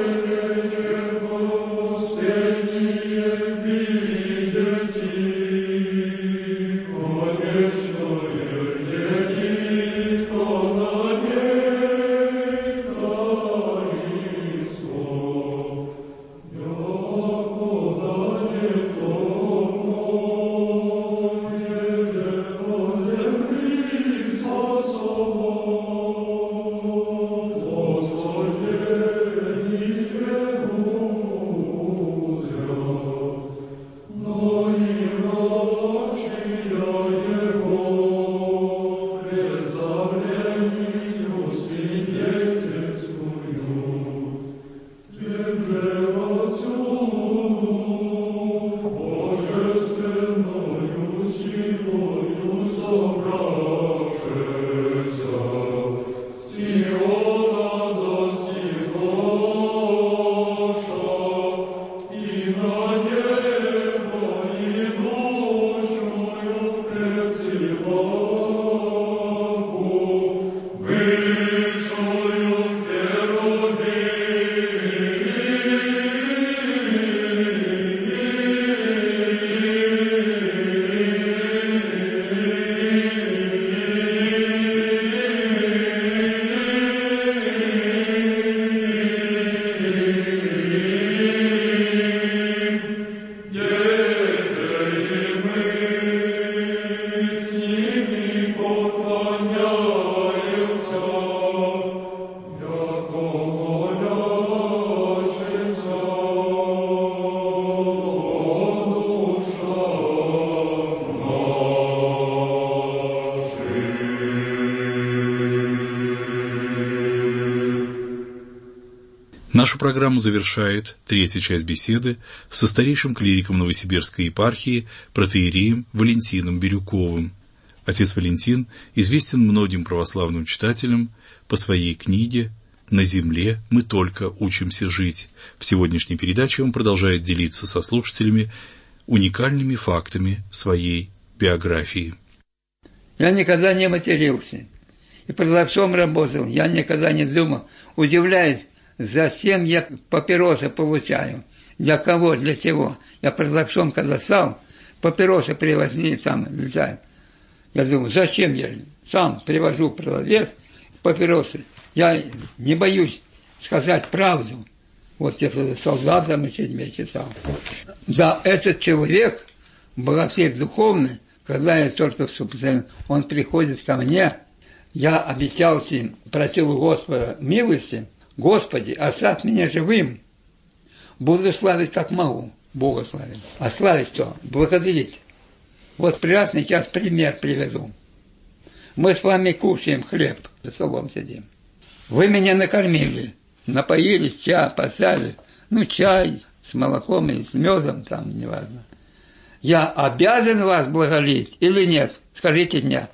Нашу программу завершает третья часть беседы со старейшим клириком Новосибирской епархии протоиереем Валентином Бирюковым. Отец Валентин известен многим православным читателям по своей книге «На земле мы только учимся жить». В сегодняшней передаче он продолжает делиться со слушателями уникальными фактами своей биографии. Я никогда не матерился. И продавцом работал. Я никогда не думал. Удивляюсь, зачем я папиросы получаю. Для кого, для чего. Я продавцом когда стал, папиросы привозили там, летают. Я думаю, зачем я сам привожу продавец папиросы. Я не боюсь сказать правду. Вот это солдатам и седьме читал. Да, этот человек, богатырь духовный, когда я только вступил, он приходит ко мне, я обещался, просил у Господа милости, Господи, оставь меня живым, буду славить как могу, Бога славить. А славить что? Благодарить. Вот прекрасный сейчас пример приведу. Мы с вами кушаем хлеб, за столом сидим. Вы меня накормили, напоили, чай, посали, ну чай с молоком и с медом, там, неважно. Я обязан вас благодарить или нет? Скажите нет.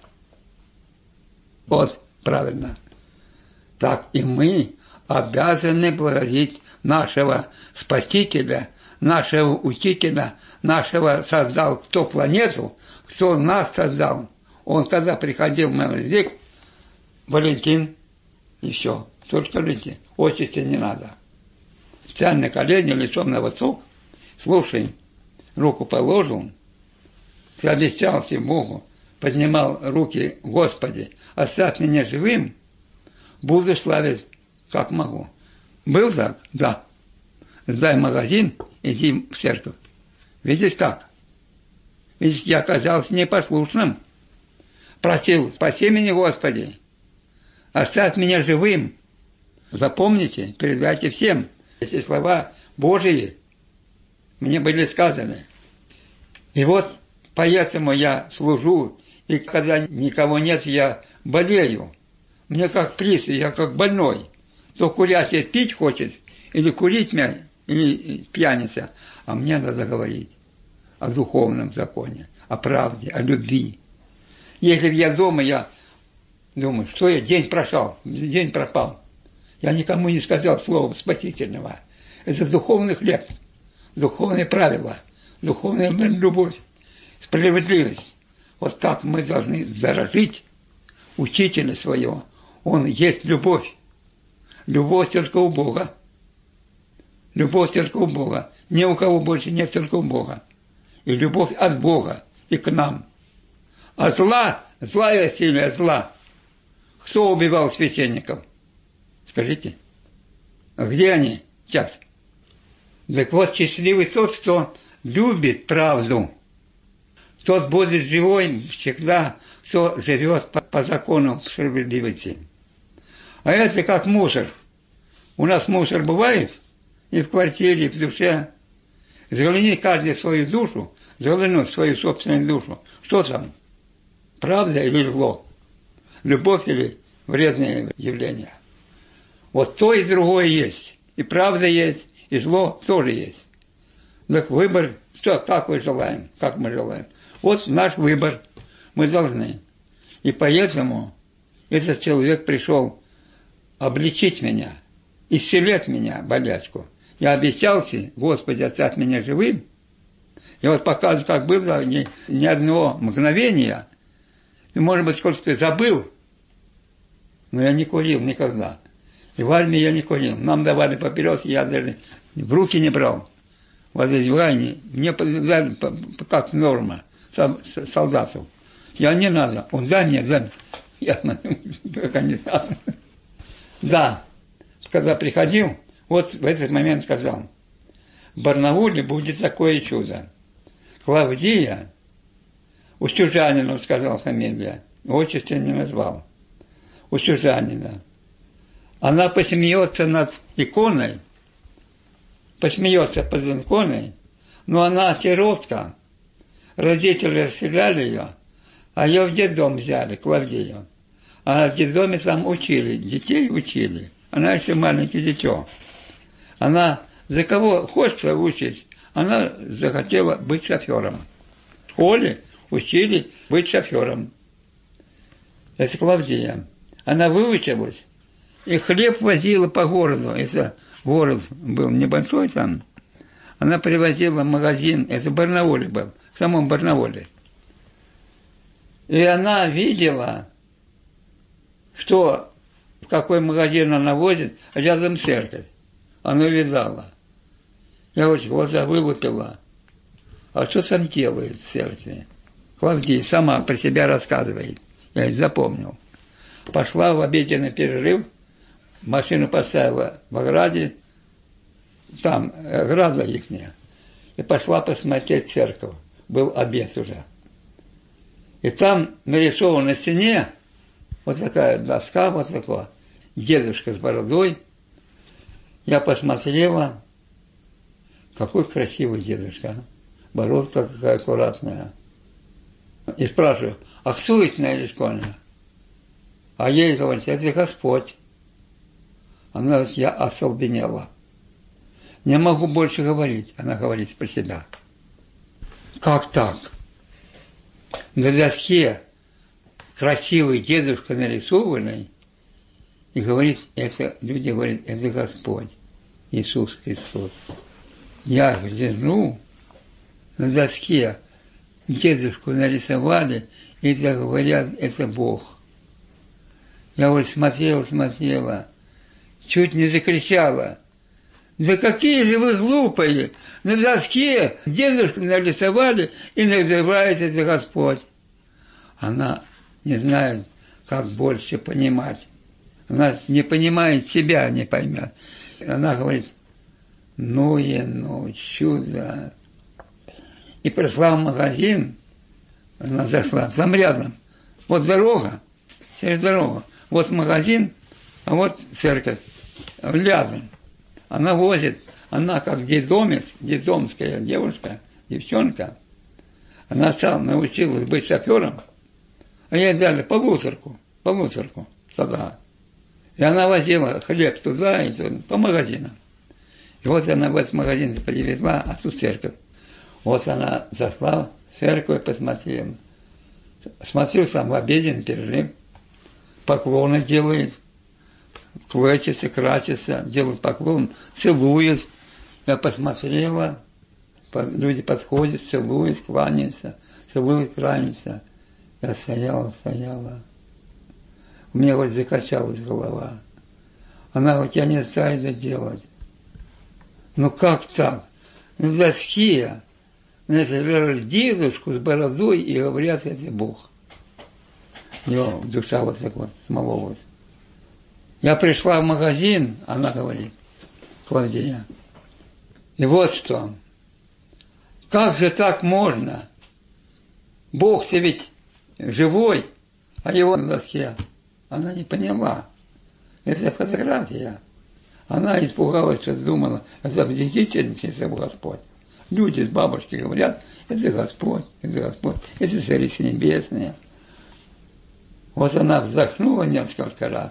Вот, правильно. Так и мы обязаны благодарить нашего Спасителя, нашего Учителя, нашего создал кто планету, кто нас создал. Он когда приходил в мой язык, Валентин, и все, только Валентин. Отчество не надо. Встань на колени, лицом на восток, слушай, руку положил, ты обещался Богу, поднимал руки, Господи, оставь меня живым, буду славить, как могу. Был так? Да. Сдай магазин, иди в церковь. Видишь как? Видишь, я оказался непослушным. Просил, спаси меня, Господи, оставь меня живым. Запомните, передайте всем. Эти слова Божьи мне были сказаны. И вот поэтому я служу, и когда никого нет, я болею. Мне как приступ, я как больной. То курящий пить хочет, или курить меня, или пьяница. А мне надо говорить о духовном законе, о правде, о любви. Если бы я дома, я думаю, что я, день прошел, день пропал. Я никому не сказал слова спасительного. Это духовный хлеб, духовные правила, духовная любовь, справедливость. Вот так мы должны дорожить учителя своего. Он есть любовь. Любовь только у Бога. Любовь только у Бога. Ни у кого больше нет, только у Бога. И любовь от Бога и к нам. А зла, злая сила, зла. Кто убивал священников? Скажите. А где они сейчас? Так вот, счастливый тот, кто любит правду. Тот будет живой всегда, кто живет по, по закону справедливости. А это как мусор. У нас мусор бывает и в квартире, и в душе. Загляни каждый в свою душу, загляни в свою собственную душу. Что там? Правда или зло? Любовь или вредные явления? Вот то и другое есть. И правда есть, и зло тоже есть. Так выбор, что, как мы желаем, как мы желаем. Вот наш выбор. Мы должны. И поэтому этот человек пришел обличить меня, исцелять меня, болячку. Я обещался, Господи, оставь меня живым. И вот показываю, как было, ни, ни одного мгновения. И, может быть, сколько-то забыл, но я не курил никогда. И в армии я не курил. Нам давали папиросы, я даже в руки не брал. Вот эти войны, мне дали как норма солдатов. Я не надо. Он дай мне, дай. Я пока не знал. Да. Когда приходил, вот в этот момент сказал, в Барнауле будет такое чудо. Клавдия, Устюжанина, сказал фамилия, отчество не назвал. Устюжанина. Она посмеется над иконой, посмеется под иконой, но она сиротка. Родители расселяли ее, а ее в детдом взяли, Клавдию. А в детдоме там учили, детей учили. Она еще маленькое дитё. Она за кого хочется учить, она захотела быть шофером. В школе учили быть шофером. Это Клавдия. Она выучилась и хлеб возила по городу. Это город был небольшой там. Она привозила в магазин, это в Барнауле был, в самом Барнауле. И она видела, что в какой магазин она возит, рядом церковь. Она видала. Я очень глаза вылупила. А что там делает в церкви? Клавдия сама про себя рассказывает. Я их запомнил. Пошла в обеденный перерыв, машину поставила в ограде, там ограда ихняя, и пошла посмотреть церковь. Был обед уже. И там нарисована на стене вот такая доска, вот такая, дедушка с бородой. Я посмотрела, какой красивый дедушка, бородка какая аккуратная. И спрашиваю, а кто это на Илишконе? А ей говорит, это Господь. Она говорит, я остолбенела. Не могу больше говорить, она говорит про себя. Как так? На доске красивый дедушка нарисованный, и говорит, это, люди говорят, это Господь, Иисус Христос. Я гляжу, на доске дедушку нарисовали, и так говорят, это Бог. Я вот смотрела, смотрела, чуть не закричала. Да какие же вы глупые! На доске дедушку нарисовали и называют это Господь. Она не знает, как больше понимать. Она не понимает себя, не поймет. Она говорит, ну и ну, чудо. И пришла в магазин, она зашла, там рядом. Вот дорога, через дорогу. Вот магазин, а вот церковь. Рядом. Она возит, она как детдомец, детдомская девушка, девчонка. Она сама научилась быть шофером, а ей дали полуторку, полуторку тогда. И она возила хлеб туда и туда, по магазинам. И вот она в этот магазин привезла, а тут церковь. Вот она зашла в церковь, посмотрела. Смотрю, сам в обеденный перерыв, поклоны делает, клячется, крачится, делает поклон, целует. Я посмотрела, люди подходят, целуют, кланяются, целуют, кланяются. Я стояла, стояла. У меня вот закачалась голова. Она говорит, я не знаю это делать. Ну как так? На доске называют дедушку с бородой и говорят, это Бог. Ее душа вот так вот смололась. Я пришла в магазин, она говорит, Клавдия. И вот что. Как же так можно? Бог-то ведь живой, а его на доске. Она не поняла. Это фотография. Она испугалась, что думала, это действительно Господь. Люди с бабушкой говорят, это Господь, это Господь, это Царица Небесная. Вот она вздохнула несколько раз,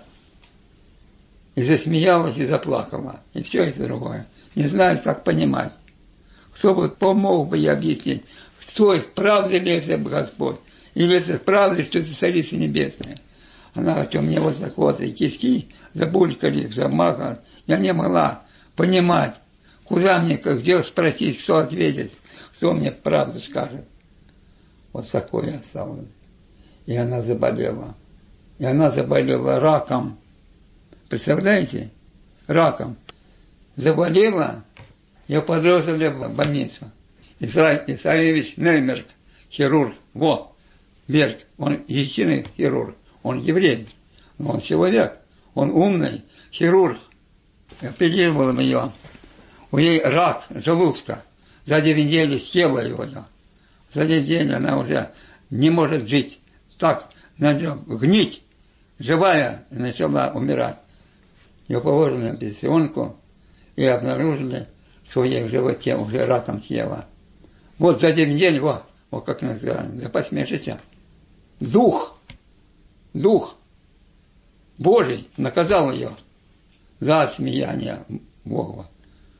и засмеялась, и заплакала, и все это другое. Не знает, как понимать. Кто бы помог бы ей объяснить, что это, правда ли это Господь, или это правда, что это Царица Небесная. Она говорит, у меня вот так вот, и кишки забулькали, замахали. Я не могла понимать, куда мне, где спросить, что ответить, кто мне правду скажет. Вот такое осталось. И она заболела. И она заболела раком. Представляете? Раком. Заболела, ее подвезли в больницу. Исаи Исаевич Неймерк, хирург. Во, Берг, он истинный хирург. Он еврей, но он человек. Он умный хирург. Оперировал ее. У нее рак желудка. За две недели съела его. За две недели она уже не может жить. Так, начала гнить. Живая, начала умирать. Ее положили на пенсионку и обнаружили, что ей в животе уже раком съела. Вот за две недели, вот, вот как называется, да посмешите. Дух, дух Божий наказал ее за смеяние Бога.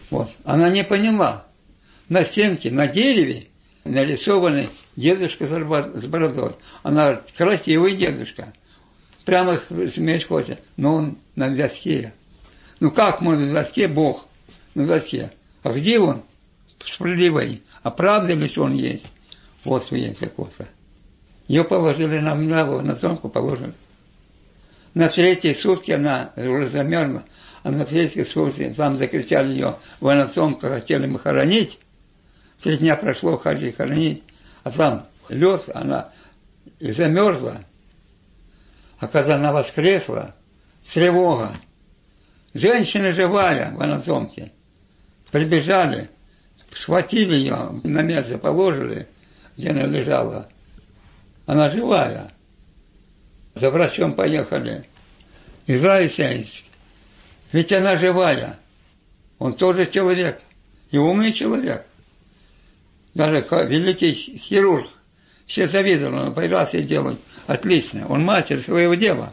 Вот. Она не поняла. На стенке, на дереве нарисованный дедушка с бородой. Она говорит, красивый дедушка. Прямо смеешь хочет. Но он на доске. Ну как можно на доске Бог? На доске. А где он? Справедливый. А правда ли, что он есть? Вот своя такой-то. Ее положили на мрамор, на зонку положили. На третьи сутки она уже замерзла, а на третьи сутки там закричали ее в анатомку, хотели мы хоронить. Три дня прошло, хотели хоронить, а там лед, она и замерзла. А когда она воскресла, тревога. Женщина живая в анатомке. Прибежали, схватили ее, на место положили, где она лежала. Она живая. За врачом поехали. Израиль Сеевич, ведь она живая. Он тоже человек. И умный человек. Даже великий хирург. Все завидовали, он операции делает. Отлично. Он мастер своего дела.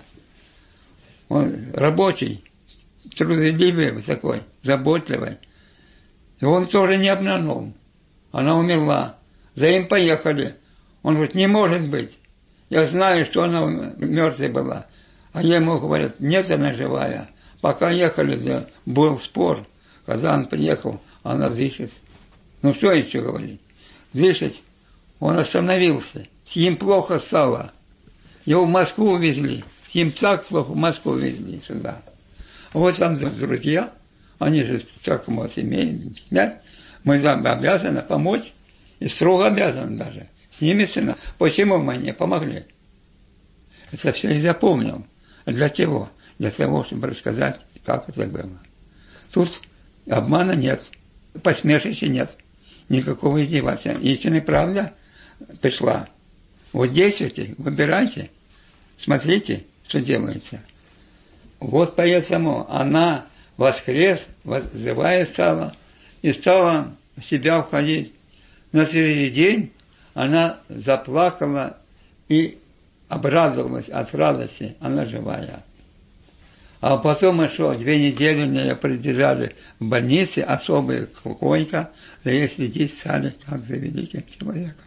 Он рабочий, трудолюбивый такой, заботливый. И он тоже не обманул. Она умерла. За ним поехали. Он говорит, не может быть. Я знаю, что она мертвая была. А ему говорят, нет, она живая. Пока ехали, да, был спор. Когда он приехал, она дышит. Ну что еще говорить? Дышит. Он остановился. С ним плохо стало. Его в Москву увезли. С ним так плохо в Москву увезли сюда. Вот там друзья. Они же всякому вот имеют. Мы обязаны помочь. И строго обязаны даже. С ними сына. Почему мы не помогли? Это все и запомнил. Для чего? Для того, чтобы рассказать, как это было. Тут обмана нет. Посмешища нет. Никакого издевательства. Истинная правда пришла. Вот действуйте, выбирайте. Смотрите, что делается. Вот поэтому она воскрес, живая стала, и стала в себя входить. На следующий день она заплакала и обрадовалась от радости, она живая. А потом еще две недели меня придержали в больнице, особая койка, за ей следить стали, как за великим человеком.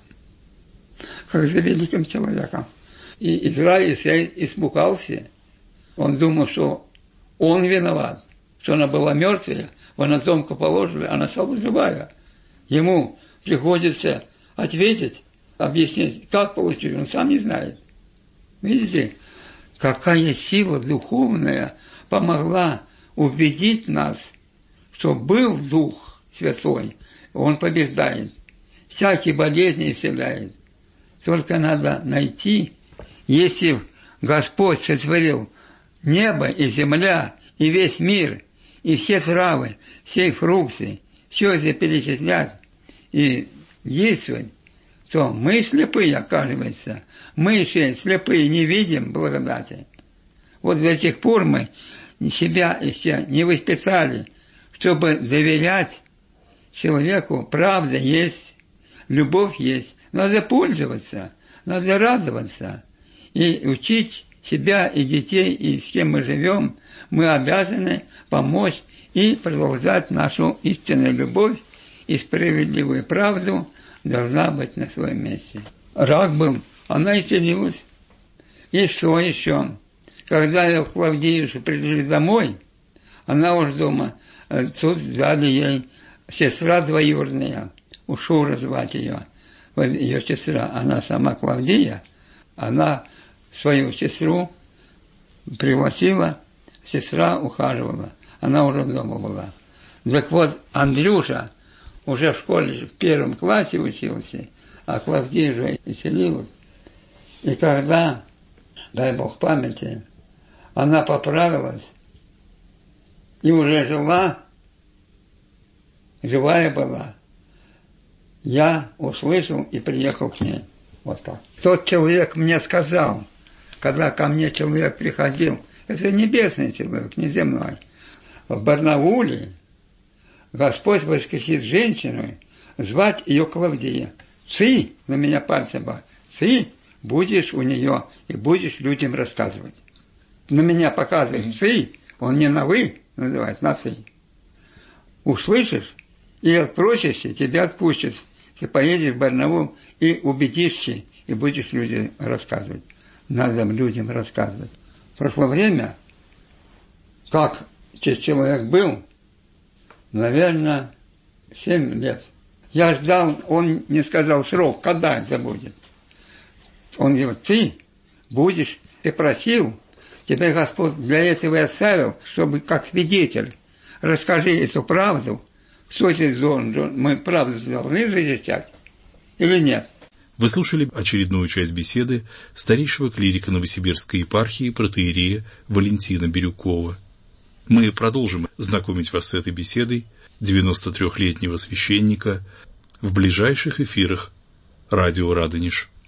Как за великим человеком. И Израиль испугался. Он думал, что он виноват, что она была мертвая, в анатомку положили, она стала живая. Ему приходится ответить, объяснить, как получилось, он сам не знает. Видите, какая сила духовная помогла убедить нас, что был Дух Святой, Он побеждает, всякие болезни исцеляет. Только надо найти, если Господь сотворил небо и земля, и весь мир, и все травы, все фрукты, все это перечислять и действовать, то мы слепые, оказывается. Мы еще слепые не видим благодати. Вот до тех пор мы себя еще не воспитали, чтобы доверять человеку. Правда есть, любовь есть. Надо пользоваться, надо радоваться. И учить себя и детей, и с кем мы живем, мы обязаны помочь и продолжать нашу истинную любовь, и справедливую правду должна быть на своем месте. Рак был, она исцелилась. И что еще? Когда я в Клавдиевшу пришли домой, она уже дома, тут взяли ей сестра двоюродная, Ушура звать ее, вот ее сестра, она сама Клавдия, она свою сестру пригласила, сестра ухаживала, она уже дома была. Так вот, Андрюша уже в школе, в первом классе учился, а Клавдия же исцелилась. И когда, дай Бог памяти, она поправилась и уже жила, живая была, я услышал и приехал к ней. Вот так. Тот человек мне сказал, когда ко мне человек приходил, это небесный человек, не земной, в Барнауле Господь воскресит женщину, звать ее Клавдия. Ты, на меня пальцем был, ты будешь у нее и будешь людям рассказывать. На меня показывает ты, он не на вы называет, на ты. услышишь и отпросишься, тебя отпустят. Ты поедешь в Барнаул и убедишься, и будешь людям рассказывать. Надо людям рассказывать. В прошлое время, как человек был, наверное, семь лет. Я ждал, он не сказал срок, когда это будет. Он говорит, ты будешь, ты просил, тебя Господь для этого и оставил, чтобы как свидетель, расскажи эту правду, что здесь должен, мы правду должны защищать или нет. Вы слушали очередную часть беседы старейшего клирика Новосибирской епархии протоиерея Валентина Бирюкова. Мы продолжим знакомить вас с этой беседой девяносто трёхлетнего священника в ближайших эфирах радио «Радонеж».